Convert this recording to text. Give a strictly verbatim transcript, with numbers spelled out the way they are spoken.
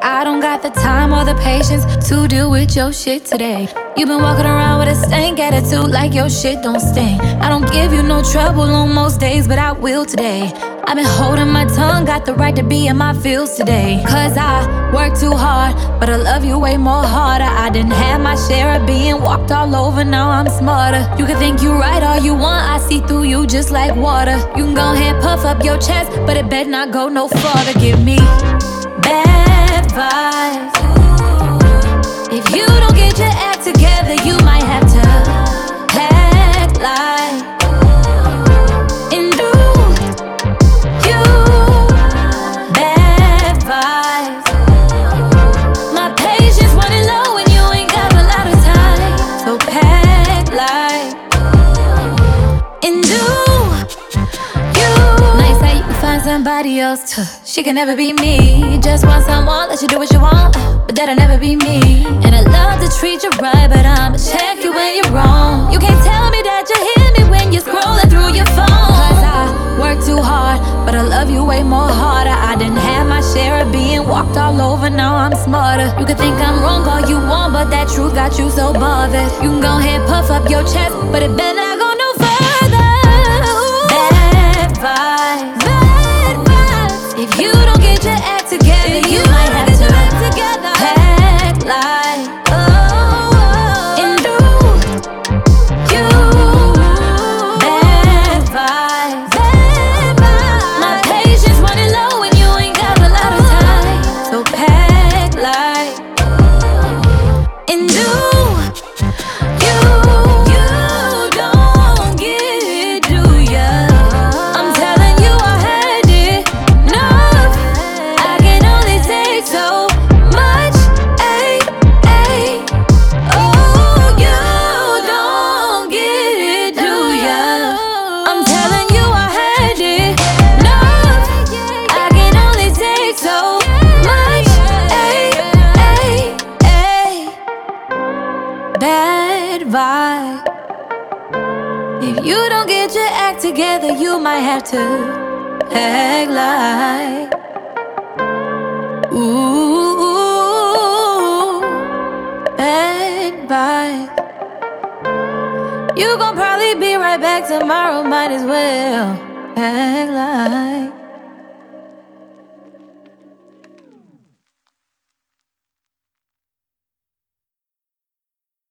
I don't got the time or the patience to deal with your shit today. You've been walking around with a stank attitude like your shit don't stink. I don't give you no trouble on most days, but I will today. I've been holding my tongue, got the right to be in my feels today. Cause I work too hard, but I love you way more harder. I didn't have my share of being walked all over, now I'm smarter. You can think you right all you want, I see through you just like water. You can go ahead, puff up your chest, but it better not go no farther. Give me bad vibes. If you don't get your act together, you might have to act like and do you bad vibes. My patience running low and you ain't got a lot of time, so pack like and do you. Nice how you can find somebody else to. She can never be me. Just want someone, let you do what you want, but that'll never be me. And I love to treat you right, but I'ma check you when you're wrong. You can't tell me that you hear me when you're scrolling through your phone. Cause I work too hard, but I love you way more harder. I didn't have my share of being walked all over, now I'm smarter. You can think I'm wrong all you want, but that truth got you so bothered. You can go ahead, puff up your chest, but it better not go no further. Ooh. Bad vibes. If you don't get your act together, you might have to act like oh, and do you bad vibes. My patience running low and you ain't got a lot of time, so pack like and do you. You don't get it, do ya? I'm telling you I had it. I can only take so much, ay, ay. Oh, you don't get it, do ya? I'm telling you I had it. No, I can only take so much, ay, ay, ay. Bad vibe. If you don't get your act together, you might have to act like ooh, bad vibes. You gon' probably be right back tomorrow, might as well act like